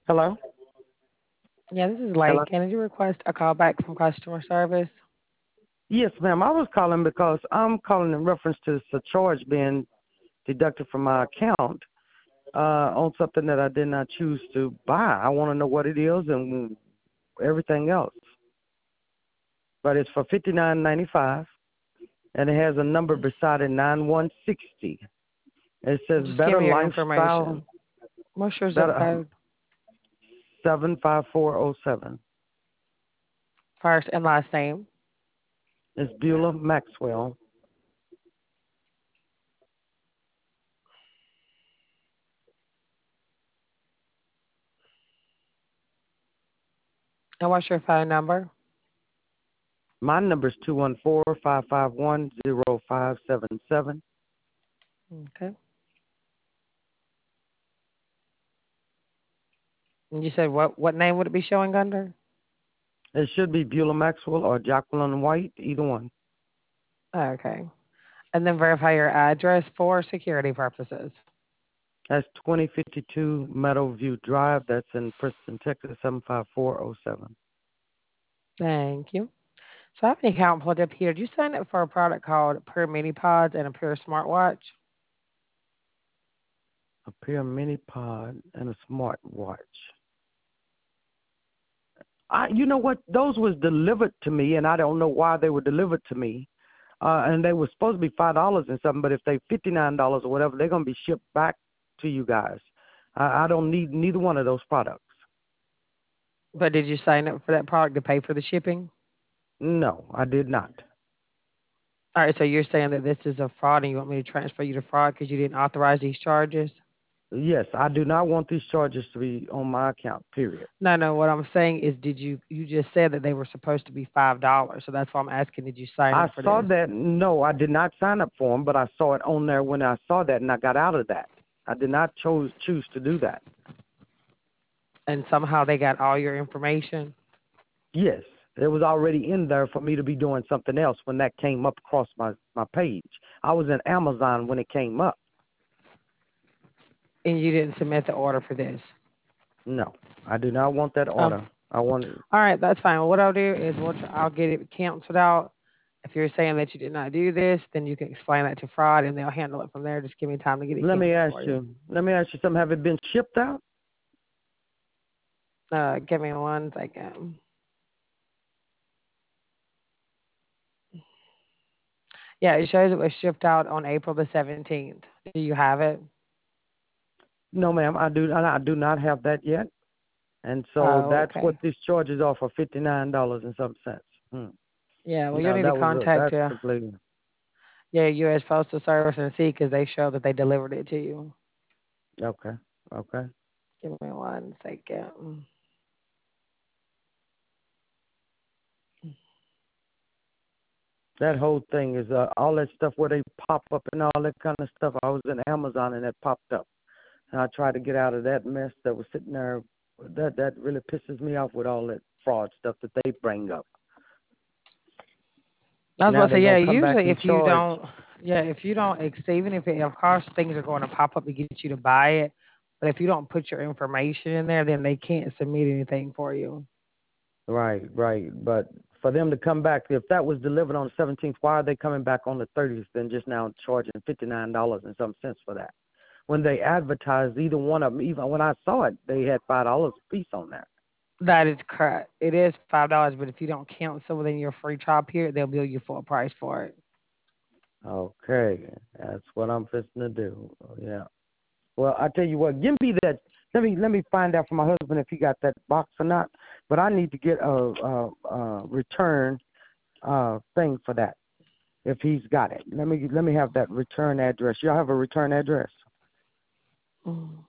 Hello? Yeah, this is Hello? Lake. Can you request a call back from customer service? Yes, ma'am. I was calling because I'm calling in reference to a charge being deducted from my account on something that I did not choose to buy. I want to know what it is and everything else. But it's for $59.95, and it has a number beside it, 9160. It says Just give Better me your Lifestyle, information. What's your zip better code? 75407. First and last name. It's Beulah Maxwell. And what's your phone number? My number is 214-551-0577. Okay. And you said what name would it be showing under? It should be Beulah Maxwell or Jacqueline White, either one. Okay. And then verify your address for security purposes. That's 2052 Meadowview Drive. That's in Preston, Texas, 75407. Thank you. So I have an account pulled up here. Did you sign up for a product called Pure Mini Pods and a Pure Smartwatch? A pair of mini pod and a smart watch. You know what? Those was delivered to me, and I don't know why they were delivered to me. And they were supposed to be $5 and something, but if they $59 or whatever, they're gonna be shipped back to you guys. I don't need neither one of those products. But did you sign up for that product to pay for the shipping? No, I did not. All right, so you're saying that this is a fraud and you want me to transfer you to fraud because you didn't authorize these charges? Yes, I do not want these charges to be on my account. Period. No, no. What I'm saying is, you just said that they were supposed to be $5, so that's why I'm asking. Did you sign I up for saw this? that. No, I did not sign up for them, but I saw it on there when I saw that, and I got out of that. I did not choose to do that. And somehow they got all your information, Yes, it was already in there for me to be doing something else when that came up across my page. I was in Amazon when it came up. and you didn't submit the order for this. No, I do not want that Um, order. I want. all right, that's fine. Well, what I'll do is I'll get it canceled out. If you're saying that you did not do this, then you can explain that to fraud, and they'll handle it from there. Just give me time to get it Let me canceled ask for you. you. Let me ask you something. Have it been shipped out? Give me 1 second. Yeah, it shows it was shipped out on April the 17th. Do you have it? No, ma'am. I do not have that yet. And so Oh, that's what okay. these charges are for $59 and some cents. Yeah, well, you'll No, need to contact that's you. completely Yeah, U.S. Postal Service and see because they show that they delivered it to you. okay. Okay. Give me 1 second. That whole thing is all that stuff where they pop up and all that kind of stuff. I was in Amazon and it popped up, and I tried to get out of that mess that was sitting there. That really pisses me off with all that fraud stuff that they bring up. I was Now about to they're say, yeah, gonna come back usually and if you charge. don't, yeah, if you don't, even if it, of course, things are going to pop up to get you to buy it. But if you don't put your information in there, then they can't submit anything for you. Right, right. But for them to come back, if that was delivered on the 17th, why are they coming back on the 30th and just now charging $59 and some cents for that? When they advertised either one of them, even when I saw it, they had $5 a piece on there. That is correct. It is $5, but if you don't cancel within your free trial period, they'll bill you full price for it. Okay, that's what I'm fixing to do. Yeah. Well, I tell you what, give me that. Let me find out from my husband if he got that box or not. But I need to get a return thing for that if he's got it. Let me have that return address. Y'all have a return address? Mm.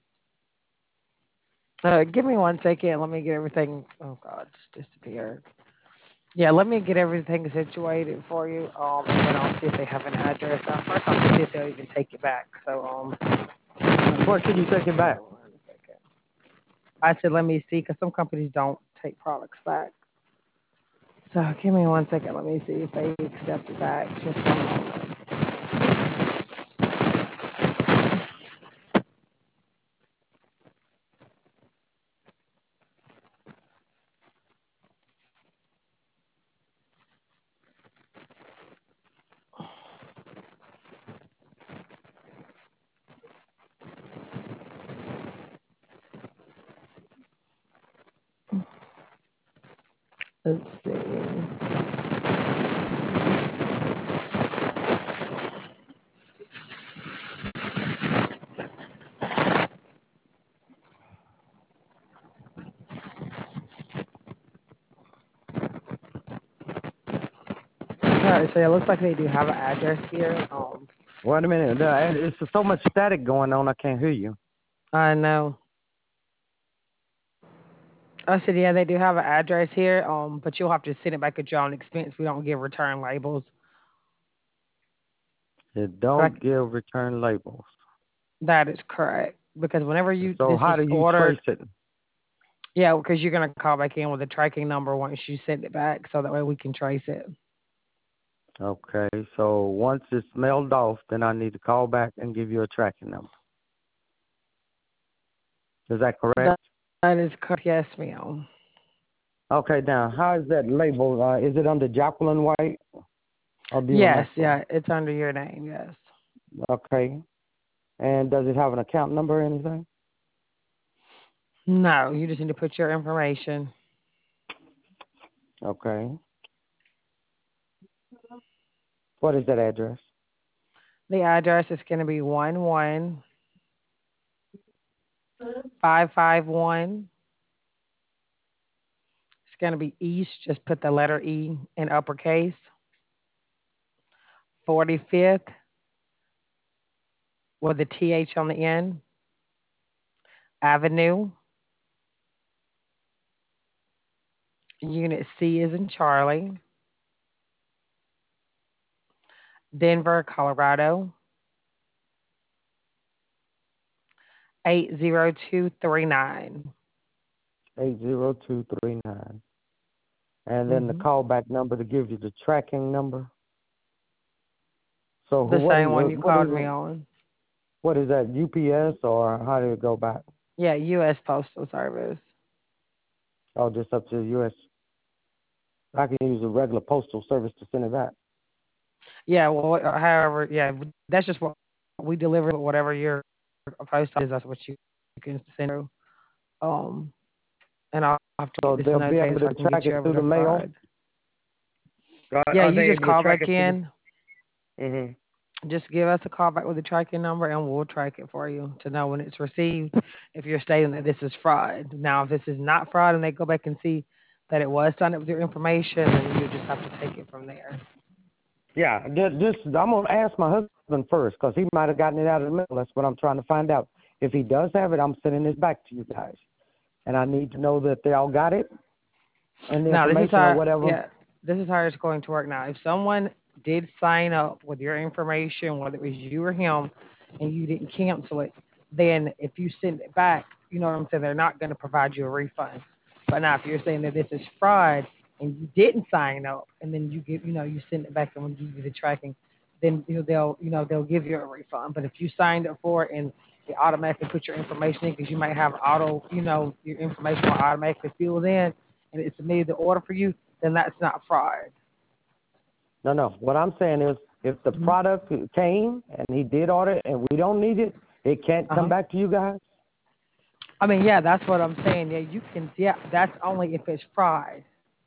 Give me 1 second. Let me get everything. Oh God, just disappeared. Yeah, let me get everything situated for you. And then I'll see if they have an address. First, I'll see if they'll even take it back. So, let me What can see. you take him Give me back? 1 second. I said, let me see, because some companies don't take products back. So, give me 1 second. Let me see if they accept it back. Just 1 moment. Let's see. All right, so it looks like they do have an address here. Wait a minute. It's so much static going on. I can't hear you. I know. I said, yeah, they do have an address here. But you'll have to send it back at your own expense. We don't give return labels. It But don't give return labels. that is correct because whenever So this is how do you ordered, trace it? yeah, because you're gonna call back in with a tracking number once you send it back, so that way we can trace it. Okay. So once it's mailed off, then I need to call back and give you a tracking number. Is that correct? That is correct. Yes, ma'am. Okay. Now, how is that labeled? Is it under Jacqueline White or Yes, Maxwell? yeah, it's under your name. Yes. Okay. And does it have an account number or anything? No, you just need to put your information. Okay. What is that address? The address is going to be 11551. It's going to be East. Just put the letter E in uppercase. 45th with the TH on the end. Avenue. Unit C is in Charlie. Denver, Colorado. 80239. 80239. And then the Mm-hmm. callback number to give you the tracking number. So The what is same one you what called is me it? on. What is that? UPS or how did it go back? Yeah, U.S. Postal Service. Oh, just up to the U.S. I can use a regular postal service to send it back. Yeah, well, however, yeah, that's just what we deliver. Whatever your post is, that's what you can send through. Um, and I'll have to get So this they'll be notated able so to I can track get you it over through the to mail. Fried. Yeah, Are you they just able to call track back it through in. the? Just give us a call back with the tracking number, and we'll track it for you to know when it's received. If you're stating that this is fraud, now if this is not fraud, and they go back and see that it was signed up with your information, then you just have to take it from there. Yeah, just I'm gonna ask my husband first because he might have gotten it out of the mail. That's what I'm trying to find out. If he does have it, I'm sending this back to you guys, and I need to know that they all got it and the Now, information or whatever. this is how it's going to work now. If someone did sign up with your information, whether it was you or him, and you didn't cancel it, then if you send it back, you know what I'm saying, they're not going to provide you a refund. But now, if you're saying that this is fraud and you didn't sign up, and then you give, you send it back and we give you the tracking, then they'll give you a refund. But if you signed up for it and they automatically put your information in because you might have your information will automatically fill in and it submitted the order for you, then that's not fraud. No. What I'm saying is, if the product came and he did order it and we don't need it, it can't come back to you guys. I mean, yeah, that's what I'm saying. Yeah, you can. Yeah, that's only if it's fraud.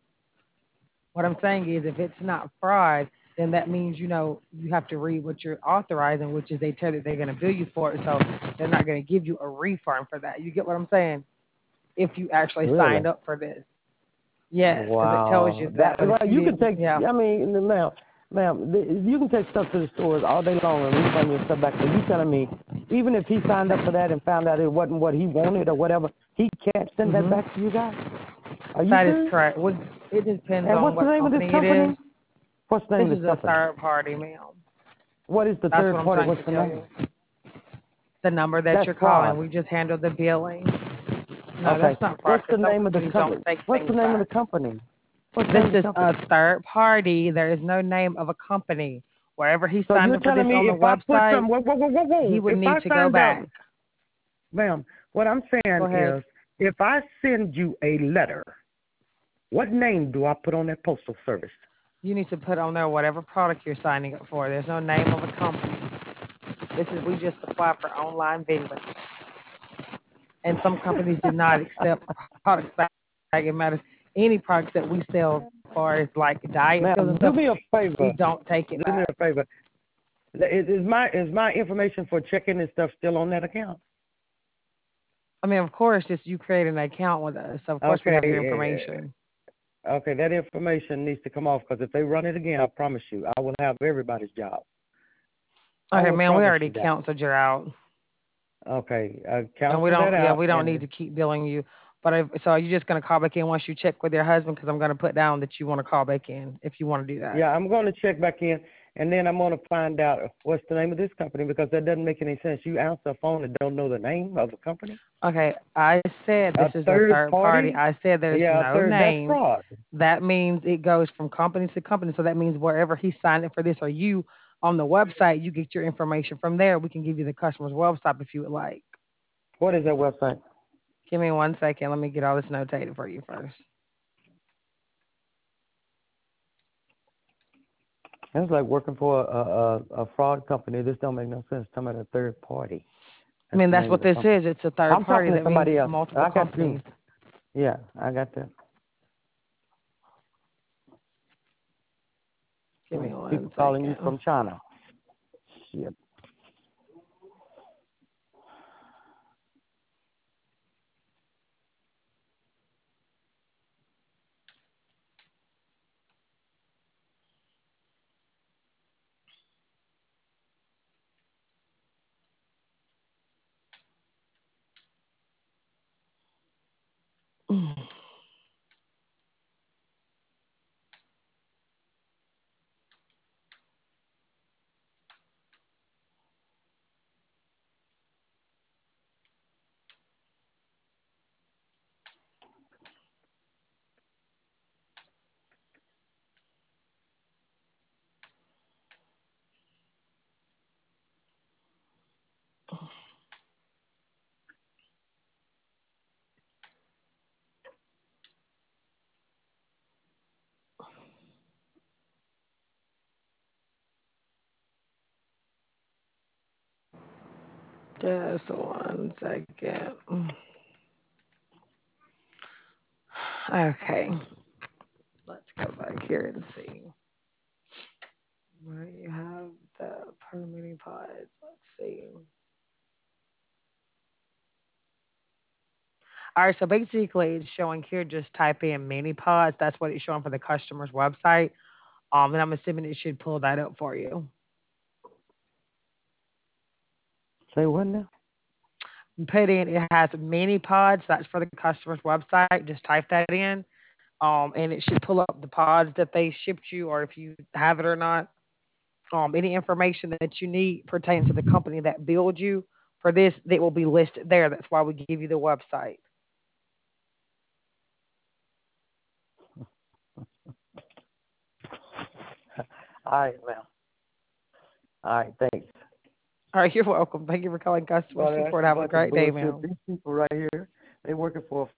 What I'm saying is, if it's not fraud, then that means you have to read what you're authorizing, which is they tell you they're going to bill you for it, so they're not going to give you a refund for that. You get what I'm saying? If you actually Really? signed up for this, yes, because it tells you Wow. that. But if Well, you you can didn't, take. yeah. I mean, ma'am, you can take stuff to the stores all day long and refund your stuff back. So you telling me, even if he signed up for that and found out it wasn't what he wanted or whatever, he can't send that back to you guys? Are you That is serious? correct. It depends And on what's the what name of this company it is. company? What's the This name of is this a company? third party, ma'am. What is the That's third what I'm party? trying What's to the tell name? you. The number that That's you're calling, fraud. we just handle the billing. No, Okay. that's not fraud What's the because some name of the companies don't company? take What's things the name of back. the company? What's the This name of the is company? a third party. There is no name of a company. Wherever he So signed you're up for this telling me on the if I put website, some, he would if need I to go signed up, back. ma'am, what I'm Go saying ahead. is, if I send you a letter, what name do I put on that postal service? You need to put on there whatever product you're signing up for. There's no name of a company. We just apply for online vendors. And some companies do not accept products back. It matters. any products that we sell as far as like diet pills and Ma'am, do stuff, me a favor. we don't take it Do me back. a favor. Is my information for checking and stuff still on that account? I mean, of course, just you creating an account with us, so of course we have your Okay. information. Okay, that information needs to come off because if they run it again, I promise you, I will have everybody's job. I Okay, will man, we promise already you that. canceled your out, Okay, and we cancel that don't. Yeah, out we don't need and to keep billing you. But so are you just gonna call back in once you check with your husband? Because I'm gonna put down that you want to call back in if you want to do that. yeah, I'm going to check back in and then I'm going to find out what's the name of this company because that doesn't make any sense. You answer a phone and don't know the name of the company. Okay, I said this A is a third third party. party? I said there's Yeah, a no third. That's name. fraud. That means it goes from company to company. So that means wherever he signed up for this or you on the website, you get your information from there. We can give you the customer's website if you would like. What is that website? Give me 1 second. Let me get all this notated for you first. It's like working for a fraud company. This don't make no sense. Talking about a third party. I That's mean, the that's name of what the this company. is. It's a third I'm party. talking to That means somebody else. multiple I got you. companies. Yeah, I got that. Give me People one calling you second. from China. Shit. Just 1 second. Okay. Let's go back here and see where you have the permitting pods. Let's see. All right, so basically it's showing here, just type in mini pods. That's what it's showing for the customer's website. And I'm assuming it should pull that up for you. Say what now? Put in, it has mini pods. That's for the customer's website. Just type that in. And it should pull up the pods that they shipped you, or if you have it or not. Any information that you need pertaining to the company that billed you for this, that will be listed there. That's why we give you the website. All right, ma'am. All right, thanks. All right, you're welcome. Thank you for calling customer Well, that's support. a Have a bunch of great day, bullshit. ma'am. These people right here, they working for a